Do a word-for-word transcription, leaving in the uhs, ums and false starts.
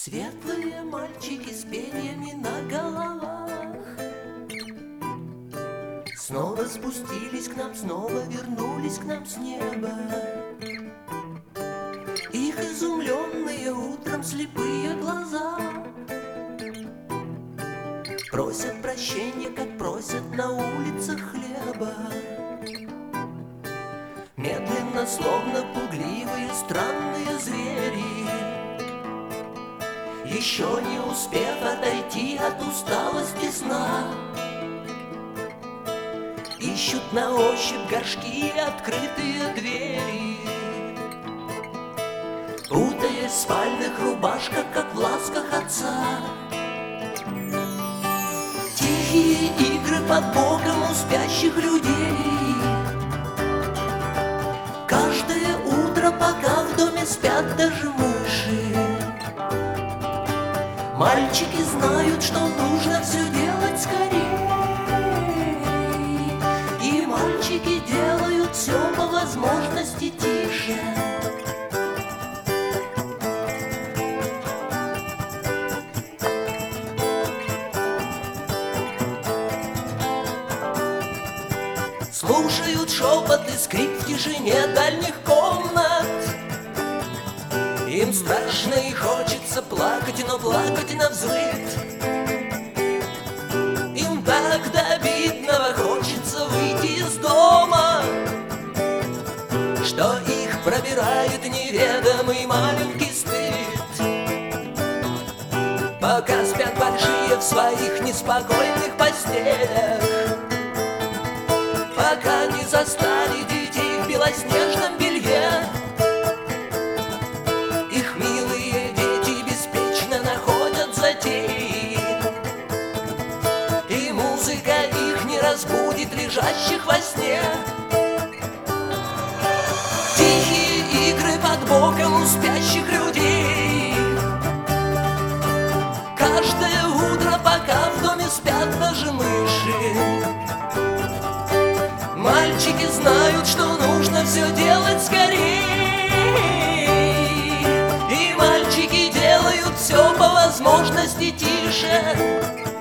Светлые мальчики с перьями на головах снова спустились к нам, снова вернулись к нам с неба. Их изумленные утром слепые глаза просят прощения, как просят на улицах хлеба. Медленно, словно пугливые странные звери, еще не успев отойти от усталости сна, ищут на ощупь горшки и открытые двери, путаясь в спальных рубашках, как в ласках отца. Тихие игры под боком у спящих людей. Каждое утро, пока в доме спят даже мыши, мальчики знают, что нужно все делать скорее. И мальчики делают все по возможности тише. Слушают шепот и скрип в тишине дальних комнат. Им страшно и хочется плакать, но плакать навзрыд. Им так до обидного хочется выйти из дома, что их пробирает неведомый маленький стыд. Пока спят большие в своих неспокойных постелях, пока не застали детей в белоснежном белье, их милые дети беспечно находят затеи, и музыка их не разбудит лежащих во сне. Тихие игры под боком у спящих людей. Каждое утро, пока в доме спят даже мыши, мальчики знают, что нужно все делать скорее. И мальчики делают все по возможности тише.